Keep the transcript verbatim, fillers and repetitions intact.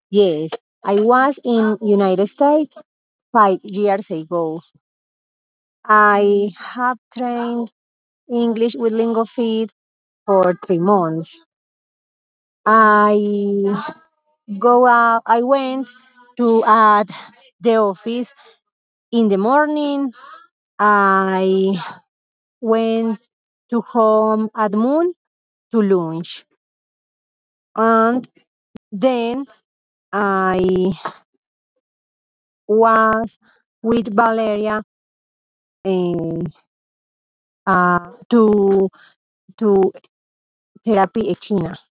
Yes, I was in United States five years ago. I have trained English with LingoFeed for three months. I go out. I went to at the office in the morning. I went to home at noon to lunch, and then I was with Valeria eh, uh, to to therapy equina.